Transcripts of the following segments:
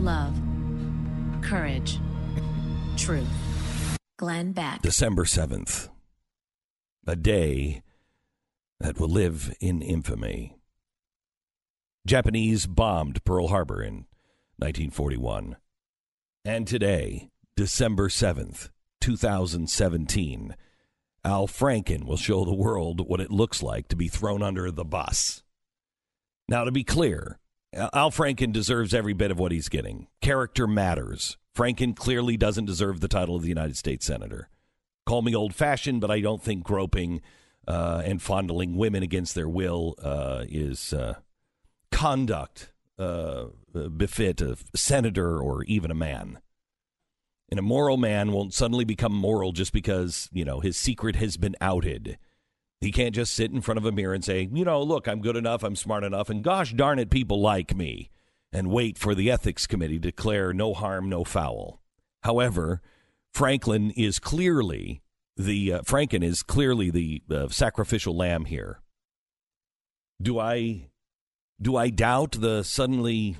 love, courage, truth. Glenn Beck. December 7th, a day that will live in infamy. Japanese bombed Pearl Harbor in 1941. And today, December 7th, 2017, Al Franken will show the world what it looks like to be thrown under the bus. Now, to be clear, Al Franken deserves every bit of what he's getting. Character matters. Franken clearly doesn't deserve the title of the United States Senator. Call me old-fashioned, but I don't think groping and fondling women against their will is conduct befit a senator or even a man. And a moral man won't suddenly become moral just because, his secret has been outed. He can't just sit in front of a mirror and say, look, I'm good enough, I'm smart enough, and gosh darn it, people like me, and wait for the ethics committee to declare no harm, no foul. However, Franken is clearly the sacrificial lamb here. Do I doubt the suddenly,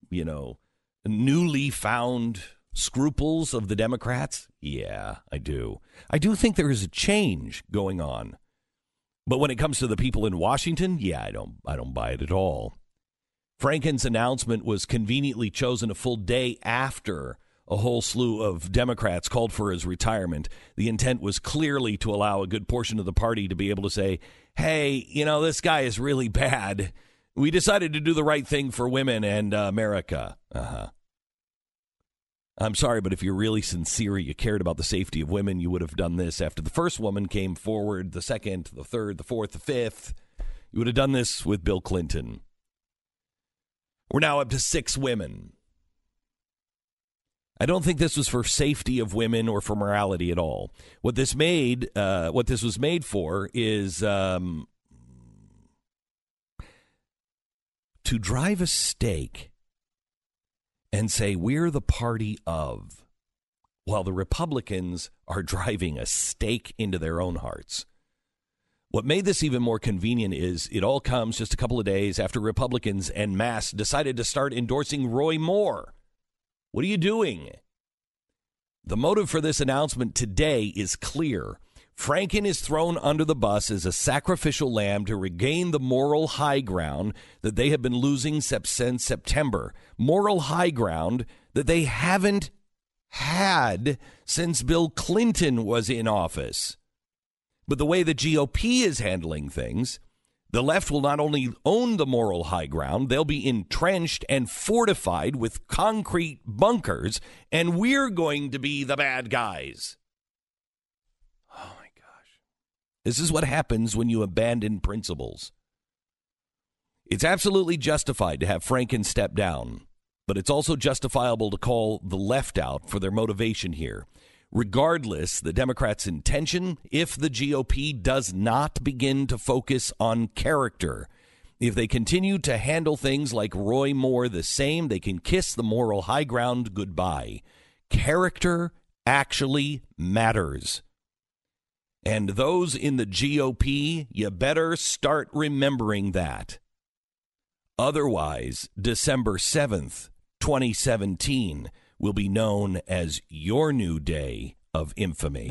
newly found scruples of the Democrats? Yeah, I do. I do think there is a change going on. But when it comes to the people in Washington, yeah, I don't buy it at all. Franken's announcement was conveniently chosen a full day after a whole slew of Democrats called for his retirement. The intent was clearly to allow a good portion of the party to be able to say, hey, this guy is really bad. We decided to do the right thing for women and America. I'm sorry, but if you're really sincere, you cared about the safety of women, you would have done this after the first woman came forward, the second, the third, the fourth, the fifth. You would have done this with Bill Clinton. We're now up to 6 women. I don't think this was for safety of women or for morality at all. What this was made for is to drive a stake and say we're the party of, while the Republicans are driving a stake into their own hearts. What made this even more convenient is it all comes just a couple of days after Republicans en masse decided to start endorsing Roy Moore. What are you doing? The motive for this announcement today is clear. Franken is thrown under the bus as a sacrificial lamb to regain the moral high ground that they have been losing since September. Moral high ground that they haven't had since Bill Clinton was in office. But the way the GOP is handling things, the left will not only own the moral high ground, they'll be entrenched and fortified with concrete bunkers, and we're going to be the bad guys. This is what happens when you abandon principles. It's absolutely justified to have Franken step down, but it's also justifiable to call the left out for their motivation here. Regardless the Democrats' intention, if the GOP does not begin to focus on character, if they continue to handle things like Roy Moore the same, they can kiss the moral high ground goodbye. Character actually matters. And those in the GOP, you better start remembering that. Otherwise, December 7th, 2017 will be known as your new day of infamy.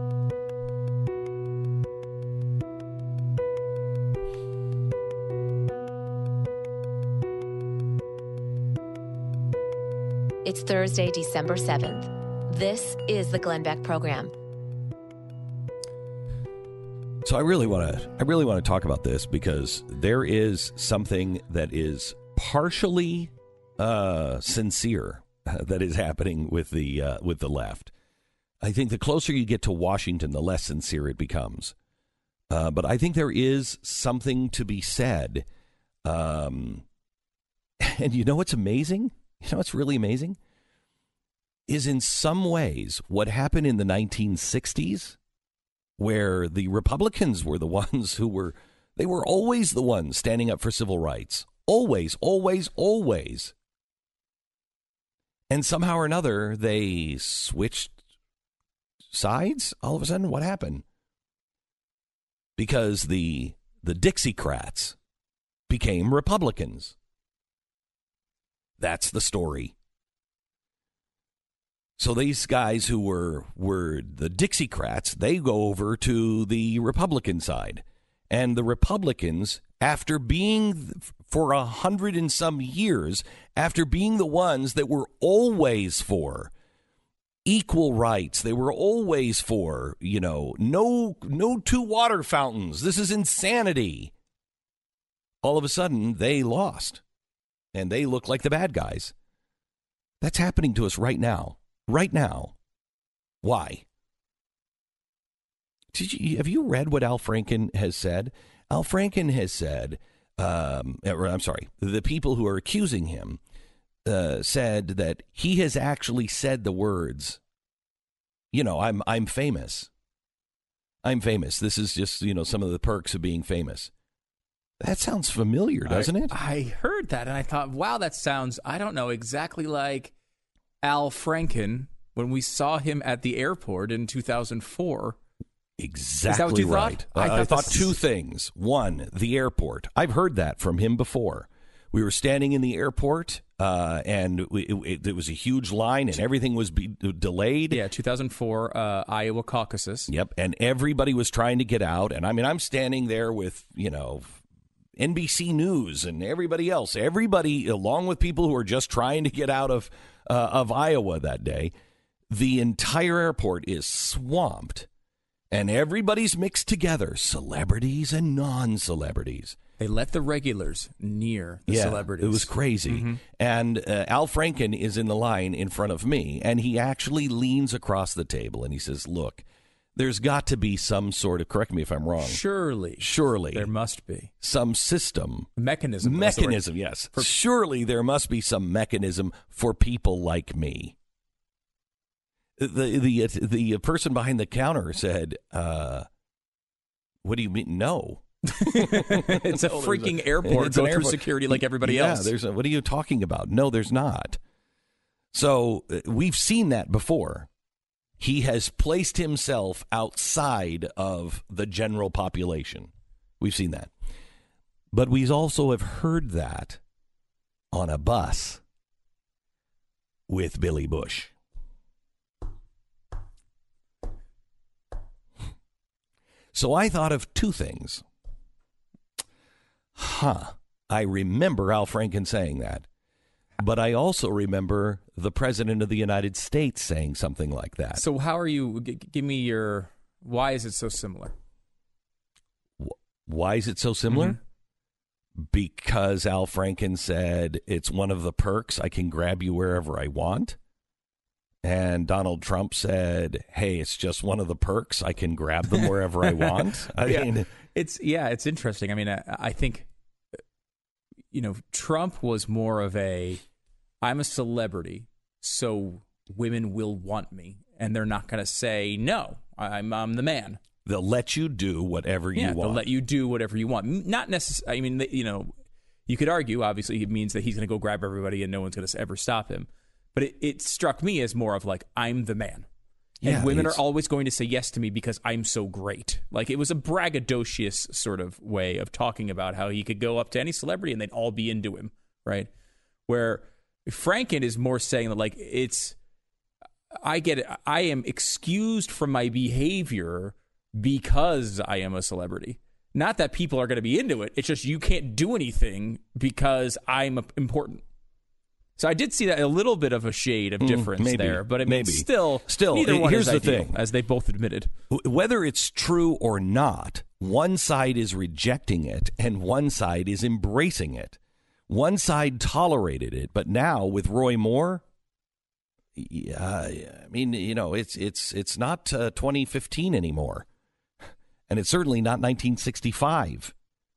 It's Thursday, December 7th. This is the Glenn Beck Program. So I really want to talk about this because there is something that is partially sincere that is happening with the left. I think the closer you get to Washington, the less sincere it becomes. But I think there is something to be said. And you know what's amazing? You know what's really amazing? Is in some ways what happened in the 1960s, where the Republicans were the ones they were always the ones standing up for civil rights. Always, always, always. And somehow or another, they switched sides all of a sudden. What happened? Because the Dixiecrats became Republicans. That's the story. So these guys who were the Dixiecrats, they go over to the Republican side. And the Republicans, after being for 100 and some years, after being the ones that were always for equal rights, they were always for, no two water fountains. This is insanity. All of a sudden, they lost. And they look like the bad guys. That's happening to us right now. Right now. Why? Have you read what Al Franken has said? Al Franken has said, the people who are accusing him said that he has actually said the words, I'm famous. I'm famous. This is just, some of the perks of being famous. That sounds familiar, doesn't it? I heard that and I thought, wow, that sounds, I don't know, exactly like Al Franken when we saw him at the airport in 2004. Exactly. Is that what you right. thought? I thought two things. One, the airport. I've heard that from him before. We were standing in the airport, and it was a huge line, and everything was delayed. Yeah, 2004 Iowa caucuses. Yep, and everybody was trying to get out. And I'm standing there with, NBC News and everybody else. Everybody, along with people who are just trying to get out of Iowa that day. The entire airport is swamped. And everybody's mixed together, celebrities and non-celebrities. They let the regulars near the celebrities. It was crazy. Mm-hmm. And Al Franken is in the line in front of me, and he actually leans across the table, and he says, look, there's got to be some sort of, correct me if I'm wrong. Surely. There must be. Some system. Mechanism, yes. Surely there must be some mechanism for people like me. The person behind the counter said, what do you mean? No. It's a freaking airport. Go through security like everybody else. What are you talking about? No, there's not. So we've seen that before. He has placed himself outside of the general population. We've seen that. But we also have heard that on a bus with Billy Bush. So I thought of two things. I remember Al Franken saying that. But I also remember the President of the United States saying something like that. So how are you, give me your, why is it so similar? Why is it so similar? Mm-hmm. Because Al Franken said, it's one of the perks. I can grab you wherever I want. And Donald Trump said, hey, it's just one of the perks. I can grab them wherever I want. It's interesting. I mean, I think, Trump was more of I'm a celebrity, so women will want me. And they're not going to say, no, I'm the man. They'll let you do whatever you want. They'll let you do whatever you want. Not necessarily. I mean, you could argue, obviously, it means that he's going to go grab everybody and no one's going to ever stop him. But it struck me as more of I'm the man. And women are always going to say yes to me because I'm so great. Like, it was a braggadocious sort of way of talking about how he could go up to any celebrity and they'd all be into him, right? Where Franken is more saying that, I get it. I am excused from my behavior because I am a celebrity. Not that people are going to be into it. It's just you can't do anything because I'm important. So I did see that a little bit of a shade of difference there, but still, neither one here's is the ideal, thing. as they both admitted. Whether it's true or not, one side is rejecting it and one side is embracing it. One side tolerated it, but now with Roy Moore, it's not 2015 anymore, and it's certainly not 1965.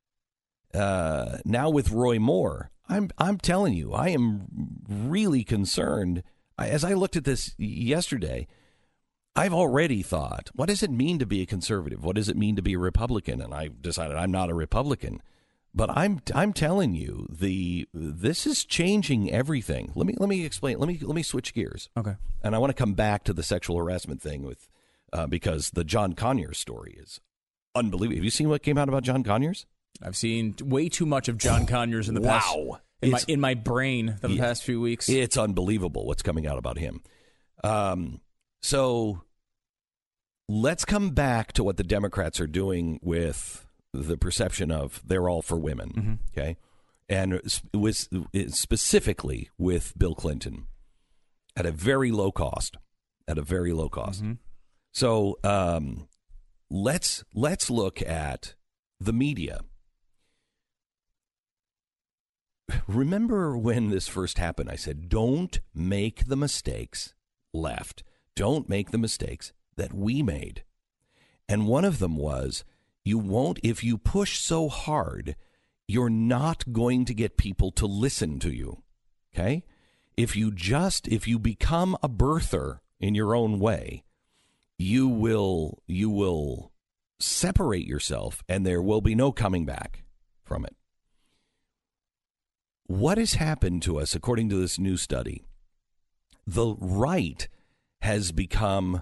Now with Roy Moore, I'm telling you, I am really concerned. As I looked at this yesterday, I've already thought, what does it mean to be a conservative? What does it mean to be a Republican? And I decided I'm not a Republican. But I'm telling you, this is changing everything. Let me explain. Let me switch gears. Okay. And I want to come back to the sexual harassment thing because the John Conyers story is unbelievable. Have you seen what came out about John Conyers? I've seen way too much of John Conyers in the past. In my brain the past few weeks. It's unbelievable what's coming out about him. So let's come back to what the Democrats are doing with the perception of they're all for women, okay? And specifically with Bill Clinton at a very low cost, So let's look at the media. Remember when this first happened, I said, don't make the mistakes Don't make the mistakes that we made. And one of them was, if you push so hard, you're not going to get people to listen to you. Okay? If you become a birther in your own way, you will separate yourself and there will be no coming back from it. What has happened to us, according to this new study, the right has become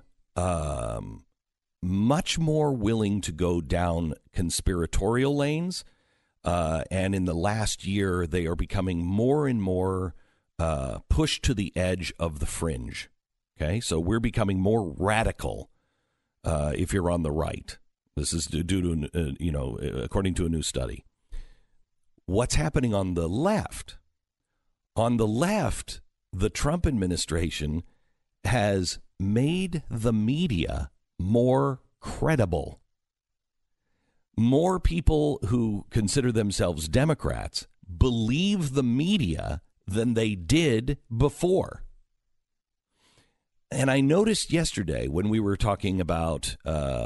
much more willing to go down conspiratorial lanes. And in the last year, they are becoming more and more pushed to the edge of the fringe. Okay, so we're becoming more radical if you're on the right. This is due to, according to a new study. What's happening on the left? On the left, the Trump administration has made the media more credible. More people who consider themselves Democrats believe the media than they did before. And I noticed yesterday when we were talking about,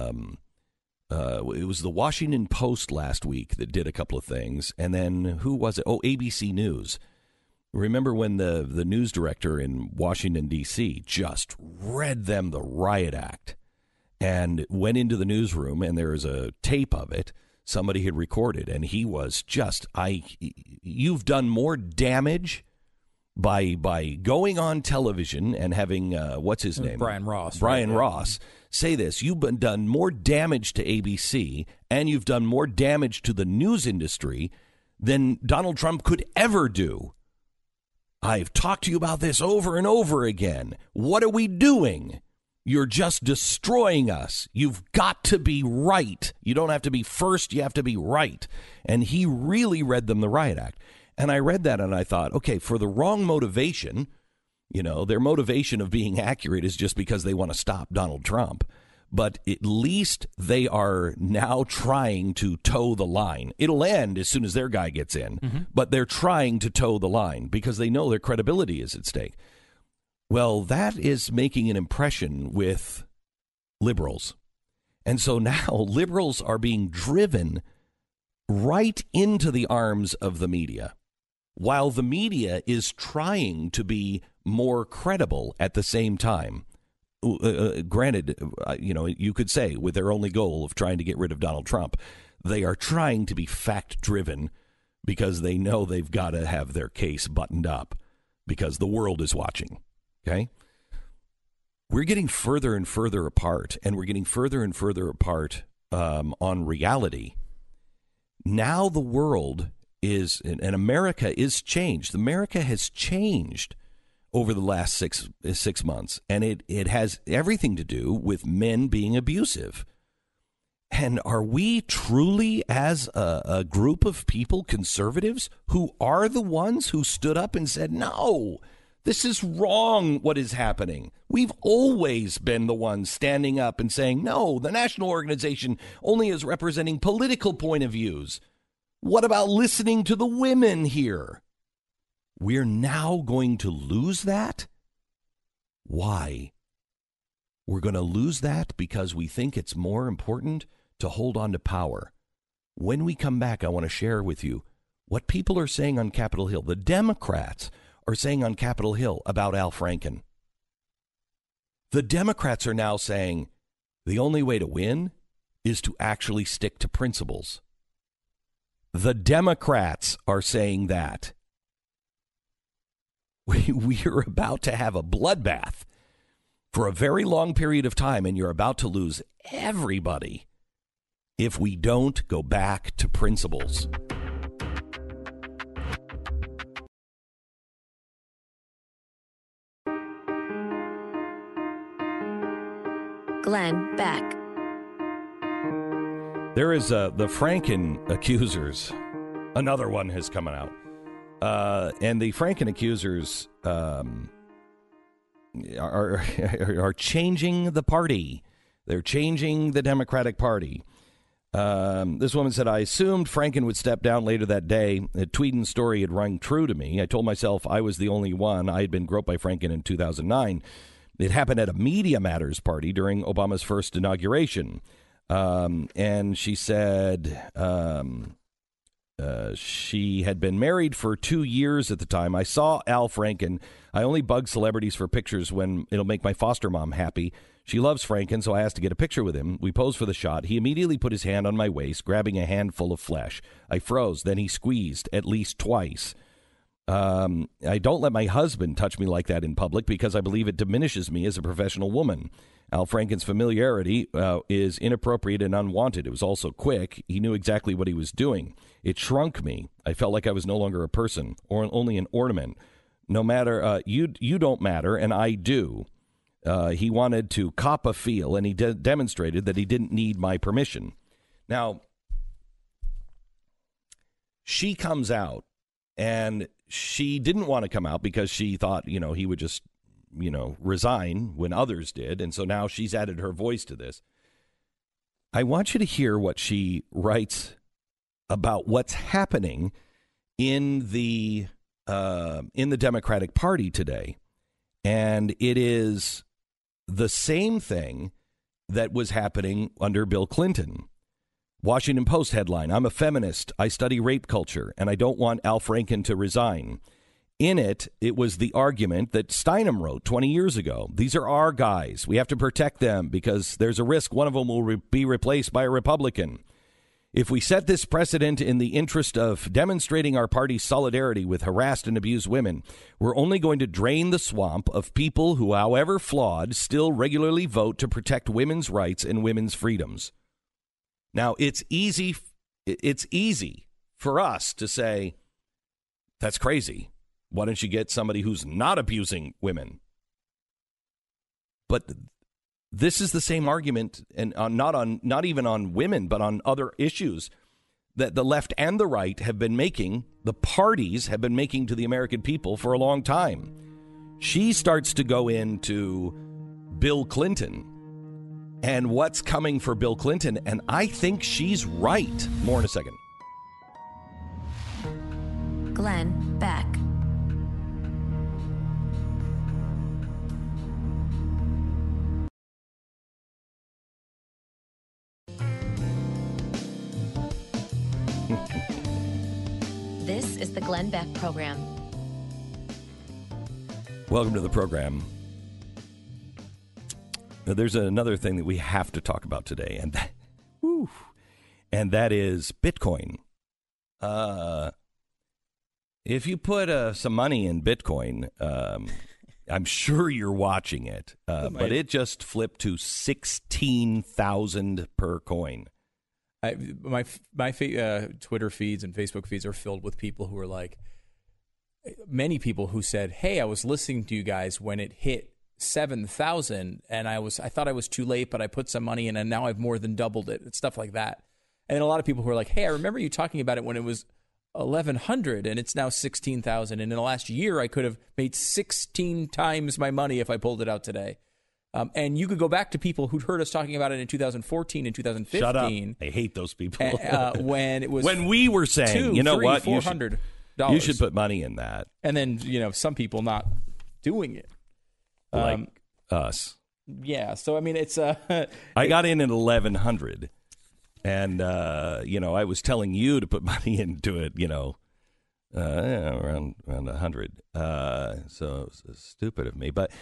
it was the Washington Post last week that did a couple of things. And then who was it? Oh, ABC News. Remember when the news director in Washington, D.C. just read them the riot act and went into the newsroom, and there was a tape of it somebody had recorded, and he was just, you've done more damage by going on television and having, what's his name? Brian Ross. Brian Ross. Say this, you've done more damage to ABC, and you've done more damage to the news industry than Donald Trump could ever do. I've talked to you about this over and over again. What are we doing? You're just destroying us. You've got to be right. You don't have to be first. You have to be right. And he really read them the riot act. And I read that and I thought, okay, for the wrong motivation, their motivation of being accurate is just because they want to stop Donald Trump. But at least they are now trying to toe the line. It'll end as soon as their guy gets in. But they're trying to toe the line because they know their credibility is at stake. Well, that is making an impression with liberals. And so now liberals are being driven right into the arms of the media, while the media is trying to be more credible at the same time. Granted, you could say with their only goal of trying to get rid of Donald Trump, they are trying to be fact-driven because they know they've got to have their case buttoned up because the world is watching. Okay? We're getting further and further apart, and we're getting further and further apart on reality. Now the world is, and America is changed. America has changed over the last six months, and it has everything to do with men being abusive. And are we truly, as a group of people, conservatives, who are the ones who stood up and said, no, this is wrong, what is happening? We've always been the ones standing up and saying, no, the national organization only is representing political point of views. What about listening to the women here? We're now going to lose that? Why? We're going to lose that because we think it's more important to hold on to power. When we come back, I want to share with you what people are saying on Capitol Hill. The Democrats are saying on Capitol Hill about Al Franken. The Democrats are now saying the only way to win is to actually stick to principles. The Democrats are saying that. We are about to have a bloodbath for a very long period of time, and you're about to lose everybody if we don't go back to principles. Glenn Beck. There is the Franken accusers. Another one has come out. And the Franken accusers are changing the party. They're changing the Democratic Party. This woman said, I assumed Franken would step down later that day. Tweeden's story had rung true to me. I told myself I was the only one. I had been groped by Franken in 2009. It happened at a Media Matters party during Obama's first inauguration. And she said she had been married for 2 years at the time. I saw Al Franken. I only bug celebrities for pictures when it'll make my foster mom happy. She loves Franken, so I asked to get a picture with him. We posed for the shot. He immediately put his hand on my waist, grabbing a handful of flesh. I froze. Then he squeezed at least twice. I don't let my husband touch me like that in public because I believe it diminishes me as a professional woman. Al Franken's familiarity is inappropriate and unwanted. It was also quick. He knew exactly what he was doing. It shrunk me. I felt like I was no longer a person or only an ornament. No matter, you don't matter, and I do. He wanted to cop a feel, and he demonstrated that he didn't need my permission. Now, she comes out, and she didn't want to come out because she thought, he would just, resign when others did. And so now she's added her voice to this. I want you to hear what she writes about what's happening in the Democratic Party today. And it is the same thing that was happening under Bill Clinton. Washington Post headline, I'm a feminist. I study rape culture, and I don't want Al Franken to resign. In it, it was the argument that Steinem wrote 20 years ago. These are our guys. We have to protect them because there's a risk one of them will be replaced by a Republican. If we set this precedent in the interest of demonstrating our party's solidarity with harassed and abused women, we're only going to drain the swamp of people who, however flawed, still regularly vote to protect women's rights and women's freedoms. Now, it's easy for us to say, that's crazy. Why don't you get somebody who's not abusing women? But this is the same argument, and not even on women, but on other issues that the left and the right have been making, the parties have been making to the American people for a long time. She starts to go into Bill Clinton and what's coming for Bill Clinton, and I think she's right. More in a second. Glenn Beck. This is the Glenn Beck Program. Welcome to the program. Now, there's another thing that we have to talk about today, and that is Bitcoin. If you put some money in Bitcoin, I'm sure you're watching it, but it just flipped to 16,000 per coin. My Twitter feeds and Facebook feeds are filled with people who are like, many people who said, hey, I was listening to you guys when it hit 7,000 and I thought I was too late, but I put some money in and now I've more than doubled it. It's stuff like that. And then a lot of people who are like, hey, I remember you talking about it when it was 1,100 and it's now 16,000. And in the last year, I could have made 16 times my money if I pulled it out today. And you could go back to people who'd heard us talking about it in 2014 and 2015. Shut up. I hate those people. When it was when we were saying, you know what, $400. You should put money in that. And then, some people not doing it. Like us. Yeah. So, I mean, it's... I got in at 1,100. And, I was telling you to put money into it, around 100. So it's stupid of me. But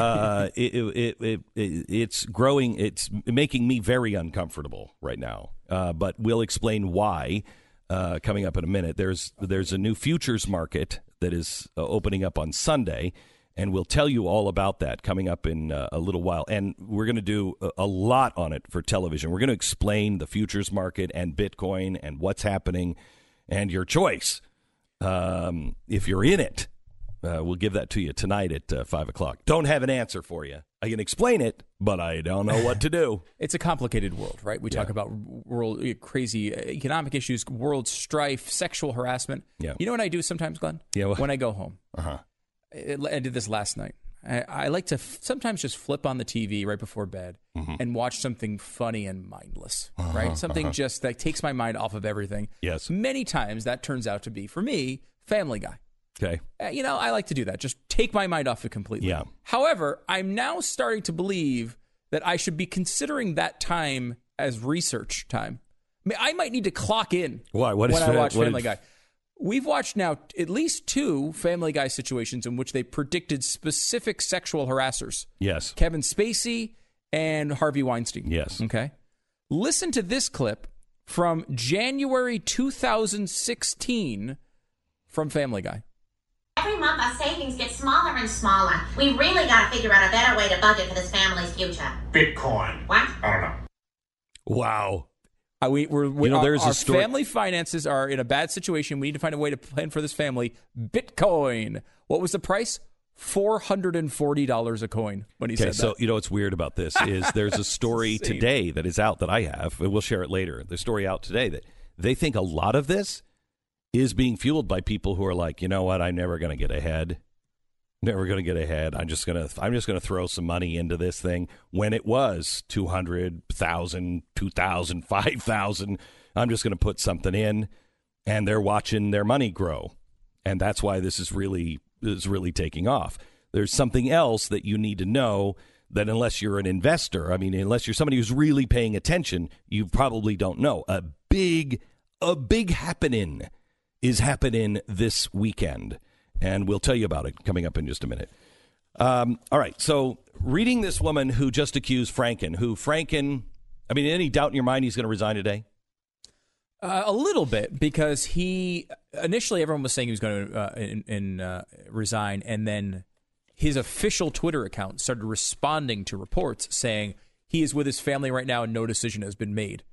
it's growing. It's making me very uncomfortable right now. But we'll explain why coming up in a minute. There's a new futures market that is opening up on Sunday. And we'll tell you all about that coming up in a little while. And we're going to do a lot on it for television. We're going to explain the futures market and Bitcoin and what's happening and your choice if you're in it. We'll give that to you tonight at 5 o'clock. Don't have an answer for you. I can explain it, but I don't know what to do. It's a complicated world, right? We talk about world crazy economic issues, world strife, sexual harassment. Yeah. You know what I do sometimes, Glenn? Yeah, what? When I go home. Uh-huh. I did this last night. I like to sometimes just flip on the TV right before bed and watch something funny and mindless, right? Something just that takes my mind off of everything. Yes. Many times that turns out to be, for me, Family Guy. Okay. I like to do that. Just take my mind off it completely. Yeah. However, I'm now starting to believe that I should be considering that time as research time. I mean, I might need to clock in Why? when I watch Family Guy. We've watched now at least 2 Family Guy situations in which they predicted specific sexual harassers. Yes. Kevin Spacey and Harvey Weinstein. Yes. Okay. Listen to this clip from January 2016 from Family Guy. Every month our savings get smaller and smaller. We really got to figure out a better way to budget for this family's future. Bitcoin. What? I don't know. Wow. There's a story. Family finances are in a bad situation. We need to find a way to plan for this family. Bitcoin. What was the price? $440 a coin when he said that. So, what's weird about this is there's a story today that is out that I have, and we'll share it later. The story out today that they think a lot of this is being fueled by people who are like, you know what, I'm never going to get ahead. Never going to get ahead. I'm just going to throw some money into this thing. When it was 200,000, 2,000, 5,000, I'm just going to put something in, and they're watching their money grow, and that's why this is really taking off. There's something else that you need to know that unless you're an investor, unless you're somebody who's really paying attention, you probably don't know. A big happening is happening this weekend. And we'll tell you about it coming up in just a minute. All right. So reading this woman who just accused Franken, any doubt in your mind he's going to resign today? A little bit, because initially everyone was saying he was going to resign, and then his official Twitter account started responding to reports saying he is with his family right now and no decision has been made.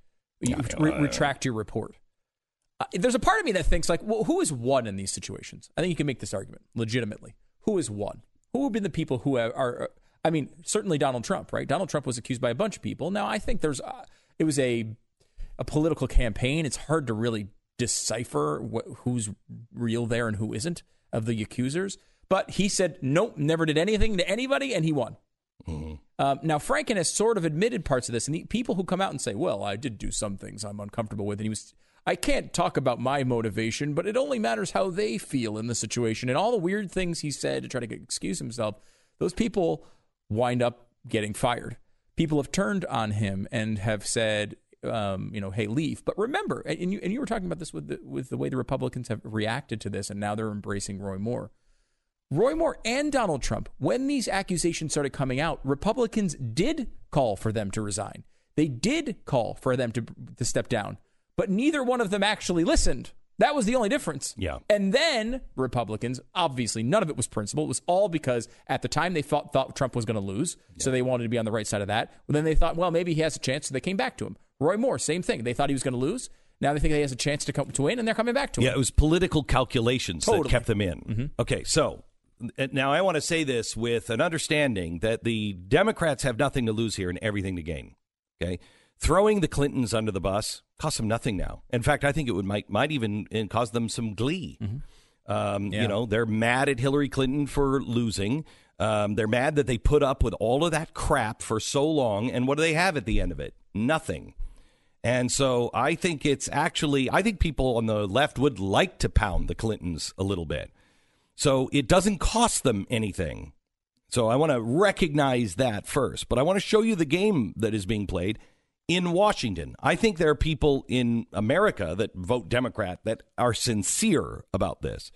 Retract your report. There's a part of me that thinks, like, well, who has won in these situations? I think you can make this argument legitimately. Who has won? Who have been the people who are certainly Donald Trump, right? Donald Trump was accused by a bunch of people. Now, I think it was a political campaign. It's hard to really decipher who's real there and who isn't of the accusers. But he said, nope, never did anything to anybody, and he won. Mm-hmm. Now, Franken has sort of admitted parts of this, and the people who come out and say, well, I did do some things I'm uncomfortable with, and I can't talk about my motivation, but it only matters how they feel in the situation. And all the weird things he said to try to excuse himself, those people wind up getting fired. People have turned on him and have said, hey, leave. But remember, and you were talking about this with the way the Republicans have reacted to this, and now they're embracing Roy Moore. Roy Moore and Donald Trump, when these accusations started coming out, Republicans did call for them to resign. They did call for them to step down. But neither one of them actually listened. That was the only difference. Yeah. And then Republicans, obviously, none of it was principle. It was all because at the time they thought Trump was going to lose, so they wanted to be on the right side of that. Well, then they thought, well, maybe he has a chance, so they came back to him. Roy Moore, same thing. They thought he was going to lose. Now they think he has a chance to win, and they're coming back to him. Yeah, it was political calculations that kept them in. Mm-hmm. Okay, so now I want to say this with an understanding that the Democrats have nothing to lose here and everything to gain. Okay? Throwing the Clintons under the bus costs them nothing now. In fact, I think it might even cause them some glee. Mm-hmm. They're mad at Hillary Clinton for losing. They're mad that they put up with all of that crap for so long. And what do they have at the end of it? Nothing. And so I think I think people on the left would like to pound the Clintons a little bit. So it doesn't cost them anything. So I want to recognize that first. But I want to show you the game that is being played in Washington. I think there are people in America that vote Democrat that are sincere about this.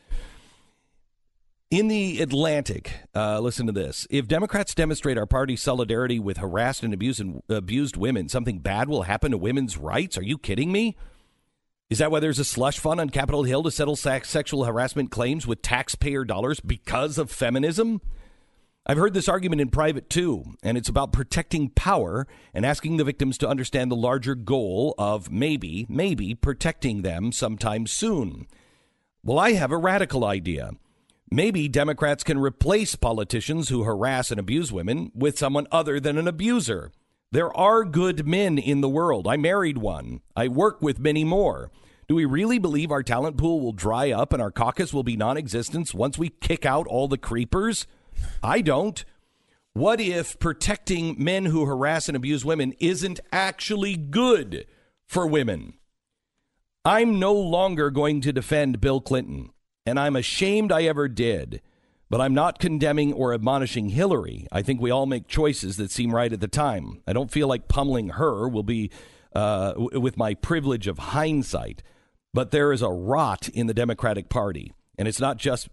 In the Atlantic, listen to this. If Democrats demonstrate our party's solidarity with harassed and abused women, something bad will happen to women's rights? Are you kidding me? Is that why there's a slush fund on Capitol Hill to settle sexual harassment claims with taxpayer dollars because of feminism? I've heard this argument in private, too, and it's about protecting power and asking the victims to understand the larger goal of maybe protecting them sometime soon. Well, I have a radical idea. Maybe Democrats can replace politicians who harass and abuse women with someone other than an abuser. There are good men in the world. I married one. I work with many more. Do we really believe our talent pool will dry up and our caucus will be non-existent once we kick out all the creepers? I don't. What if protecting men who harass and abuse women isn't actually good for women? I'm no longer going to defend Bill Clinton, and I'm ashamed I ever did. But I'm not condemning or admonishing Hillary. I think we all make choices that seem right at the time. I don't feel like pummeling her will be with my privilege of hindsight. But there is a rot in the Democratic Party, and it's not just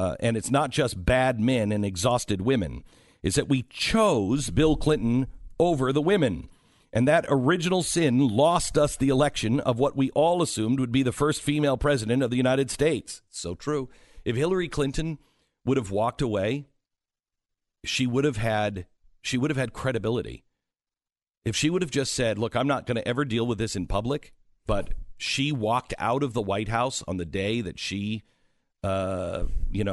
bad men and exhausted women. It's that we chose Bill Clinton over the women. And that original sin lost us the election of what we all assumed would be the first female president of the United States. So true. If Hillary Clinton would have walked away, she would have had credibility. If she would have just said, look, I'm not going to ever deal with this in public, but she walked out of the White House on the day that she, found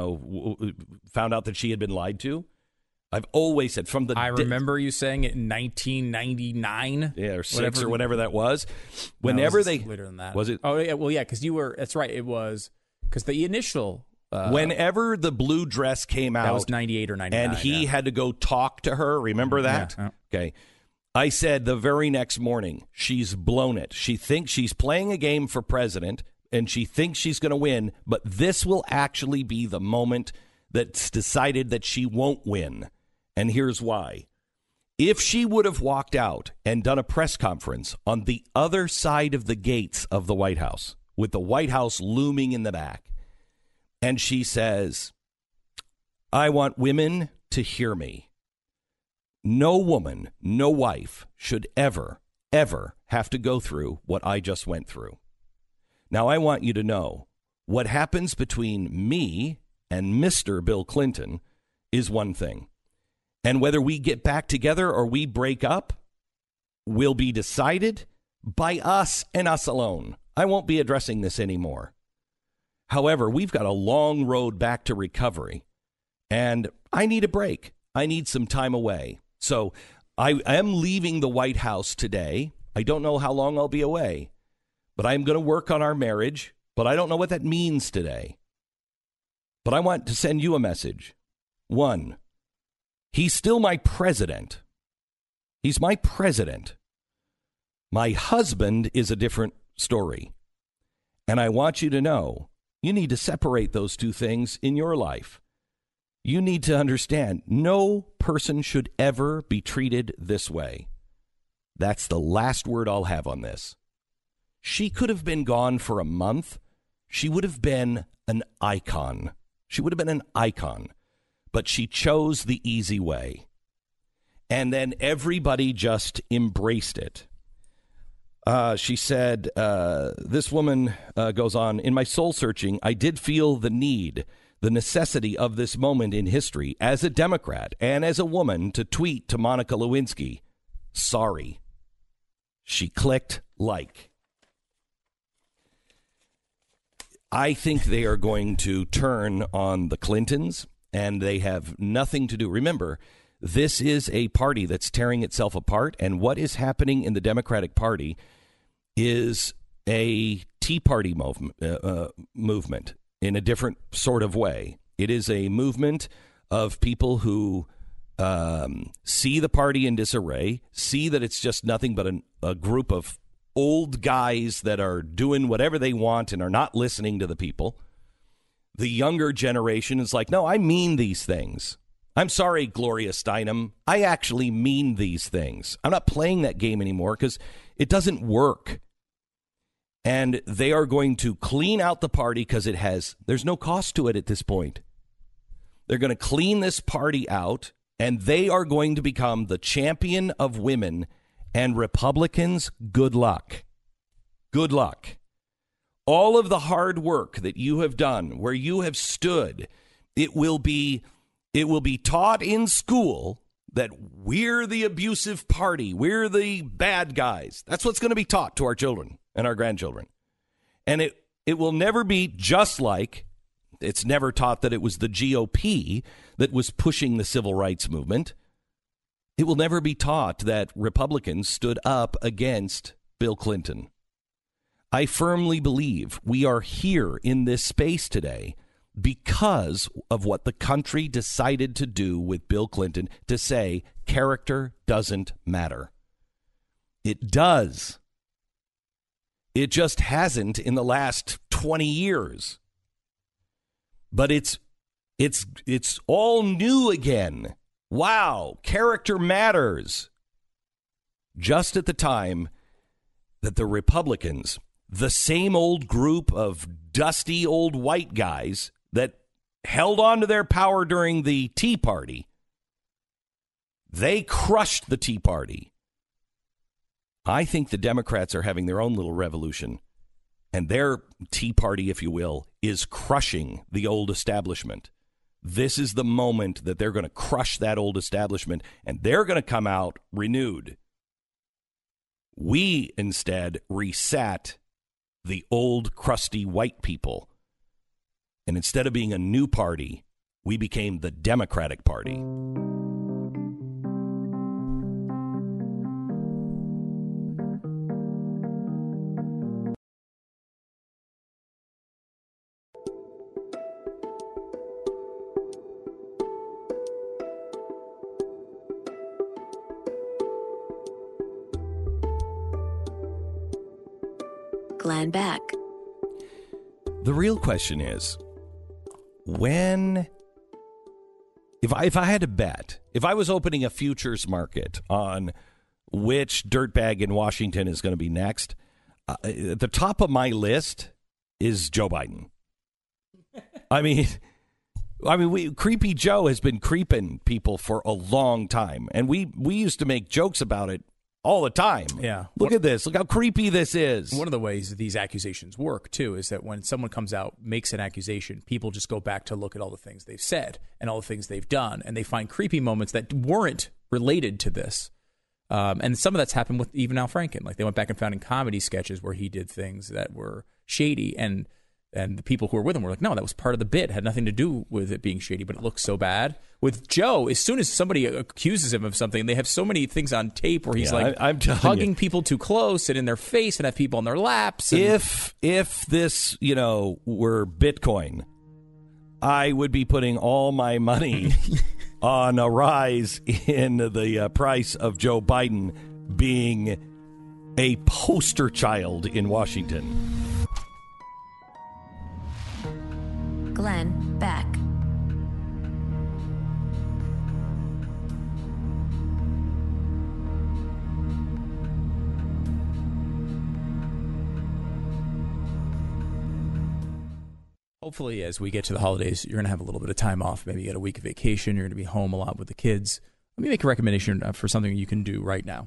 out that she had been lied to. I've always said from the... I remember you saying it in 1999. Yeah, or 6 or whatever that was. Whenever later than that. Was it? Oh, yeah. Well, yeah, because you were... That's right. It was... Because the initial... whenever the blue dress came out... That was 98 or 99. And he had to go talk to her. Remember that? Yeah. Okay. I said the very next morning, she's blown it. She thinks she's playing a game for president, and she thinks she's going to win, but this will actually be the moment that's decided that she won't win. And here's why. If she would have walked out and done a press conference on the other side of the gates of the White House, with the White House looming in the back, and she says, I want women to hear me. No woman, no wife should ever, ever have to go through what I just went through. Now, I want you to know what happens between me and Mr. Bill Clinton is one thing. And whether we get back together or we break up will be decided by us and us alone. I won't be addressing this anymore. However, we've got a long road back to recovery, and I need a break. I need some time away. So I am leaving the White House today. I don't know how long I'll be away, but I'm going to work on our marriage, but I don't know what that means today. But I want to send you a message. 1, he's still my president. He's my president. My husband is a different story. And I want you to know, you need to separate those two things in your life. You need to understand, no person should ever be treated this way. That's the last word I'll have on this. She could have been gone for a month. She would have been an icon. She would have been an icon. But she chose the easy way. And then everybody just embraced it. She said, this woman goes on, in my soul searching, I did feel the need, the necessity of this moment in history as a Democrat and as a woman to tweet to Monica Lewinsky, sorry. She clicked like. I think they are going to turn on the Clintons, and they have nothing to do. Remember, this is a party that's tearing itself apart, and what is happening in the Democratic Party is a Tea Party movement in a different sort of way. It is a movement of people who see the party in disarray, see that it's just nothing but a group of old guys that are doing whatever they want and are not listening to the people. The younger generation is like, no, I mean these things. I'm sorry, Gloria Steinem. I actually mean these things. I'm not playing that game anymore because it doesn't work. And they are going to clean out the party because there's no cost to it at this point. They're going to clean this party out, and they are going to become the champion of women. And Republicans, good luck. Good luck. All of the hard work that you have done, where you have stood, it will be taught in school that we're the abusive party. We're the bad guys. That's what's going to be taught to our children and our grandchildren. And it will never be just like, It's never taught that it was the GOP that was pushing the civil rights movement. It will never be taught that Republicans stood up against Bill Clinton. I firmly believe we are here in this space today because of what the country decided to do with Bill Clinton, to say character doesn't matter. It does. It just hasn't in the last 20 years. But it's all new again. Wow, character matters. Just at the time that the Republicans, the same old group of dusty old white guys that held on to their power during the Tea Party, they crushed the Tea Party. I think the Democrats are having their own little revolution, and their Tea Party, if you will, is crushing the old establishment. This is the moment that they're going to crush that old establishment, and they're going to come out renewed. We instead resat the old crusty white people, and instead of being a new party, we became the Democratic Party. Glenn Beck. The real question is, if I had to bet, if I was opening a futures market on which dirtbag in Washington is going to be next, at the top of my list is Joe Biden. I mean, Creepy Joe has been creeping people for a long time, and we used to make jokes about it all the time. Yeah. Look at this. Look how creepy this is. One of the ways that these accusations work, too, is that when someone comes out, makes an accusation, people just go back to look at all the things they've said and all the things they've done, and they find creepy moments that weren't related to this. And some of that's happened with even Al Franken. Like, they went back and found in comedy sketches where he did things that were shady, and the people who were with him were like, no, that was part of the bit. It had nothing to do with it being shady, but it looks so bad. With Joe, as soon as somebody accuses him of something, they have so many things on tape where he's I'm hugging people too close and in their face and have people on their laps. And if this, were Bitcoin, I would be putting all my money on a rise in the price of Joe Biden being a poster child in Washington. Glenn Beck. Hopefully, as we get to the holidays, you're going to have a little bit of time off. Maybe you get a week of vacation. You're going to be home a lot with the kids. Let me make a recommendation for something you can do right now.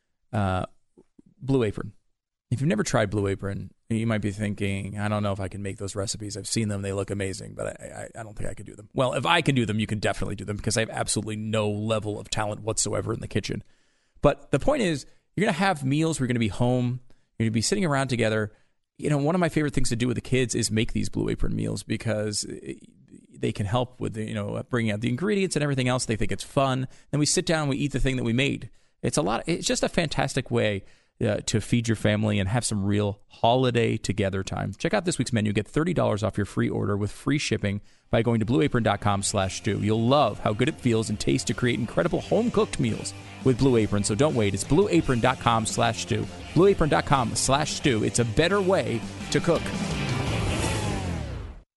Blue Apron. If you've never tried Blue Apron, you might be thinking, I don't know if I can make those recipes. I've seen them. They look amazing, but I don't think I could do them. Well, if I can do them, you can definitely do them because I have absolutely no level of talent whatsoever in the kitchen. But the point is, you're going to have meals. We're going to be home. You're going to be sitting around together. One of my favorite things to do with the kids is make these Blue Apron meals because they can help with, bringing out the ingredients and everything else. They think it's fun. Then we sit down and we eat the thing that we made. It's just a fantastic way to feed your family and have some real holiday together time. Check out this week's menu. Get $30 off your free order with free shipping by going to blueapron.com/stew. You'll love how good it feels and tastes to create incredible home-cooked meals with Blue Apron. So don't wait. It's blueapron.com/stew. Blueapron.com/stew. It's a better way to cook.